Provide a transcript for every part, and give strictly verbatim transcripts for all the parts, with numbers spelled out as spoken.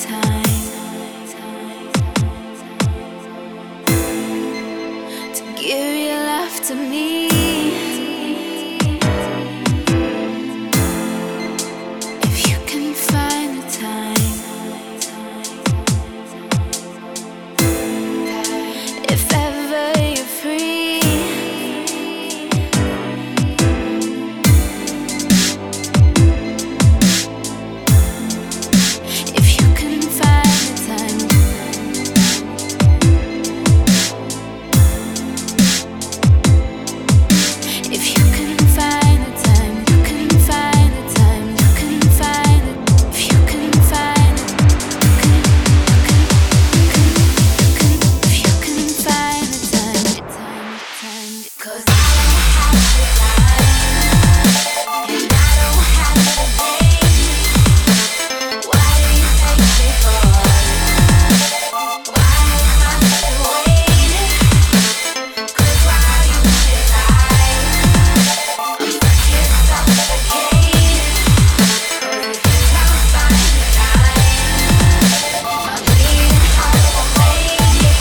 to me. If you can find the time, if ever you're free, if you can find the time, if you can find the time, you can find the time, you can find it. If you can find it, you can, you can, you can, you can, if you can find the time, time, time, 'cause I don't have the time, and I don't have the pain. Why do you take me for? Why am I still waiting? 'Cause while you decide, I'm fucking suffocating. 'Cause if you can't find the time, my bleeding heart will make it.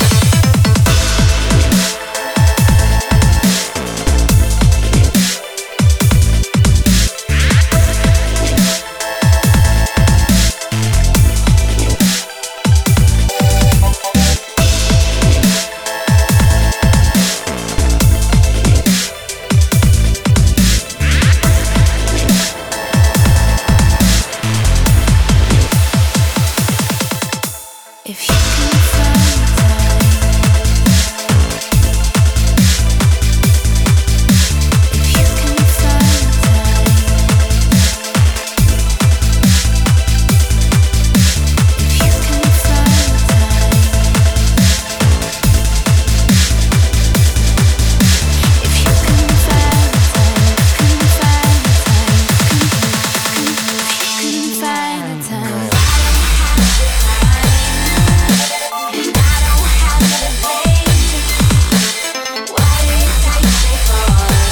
If you can find the time, if you can find the time, if you can find the time, if you can find the time, you can find the time, you can, you can, if you can find the time. And I don't have the patience. Why do you take me for?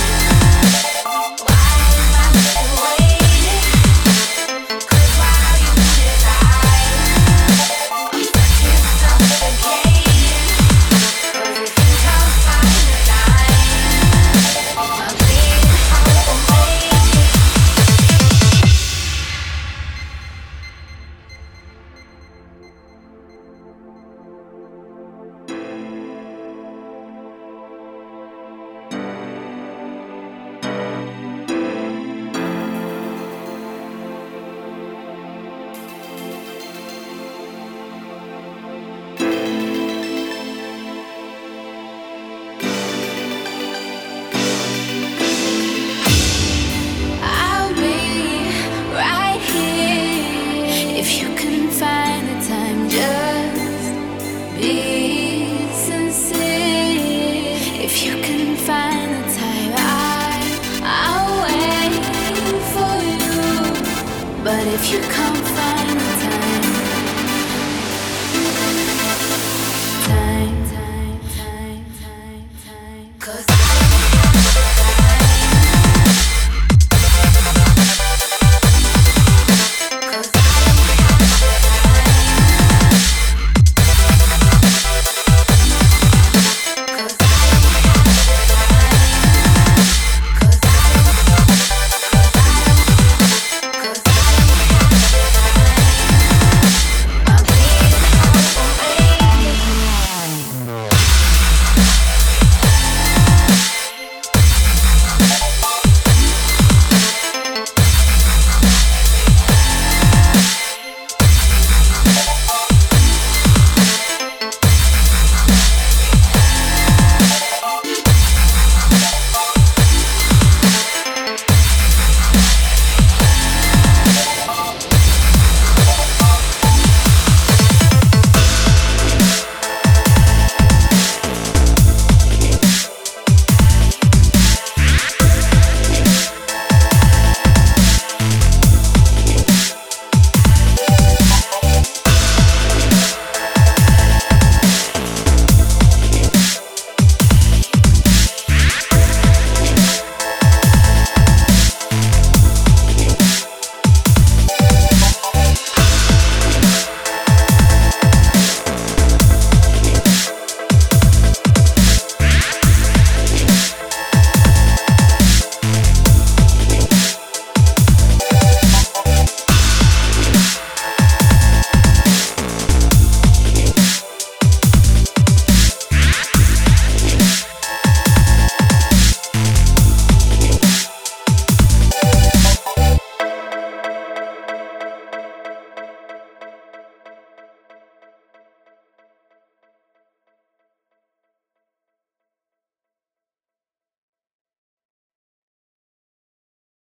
Why am I still waiting? 'Cause while you decide, I'm fucking suffocating. 'Cause if you can't find the time, my bleeding heart will make it. I'll be right here if you can find the time. Just be sincere. If you can find the time, I I'll wait for you. But if you can't find the time, time, time, time, time, time, 'cause I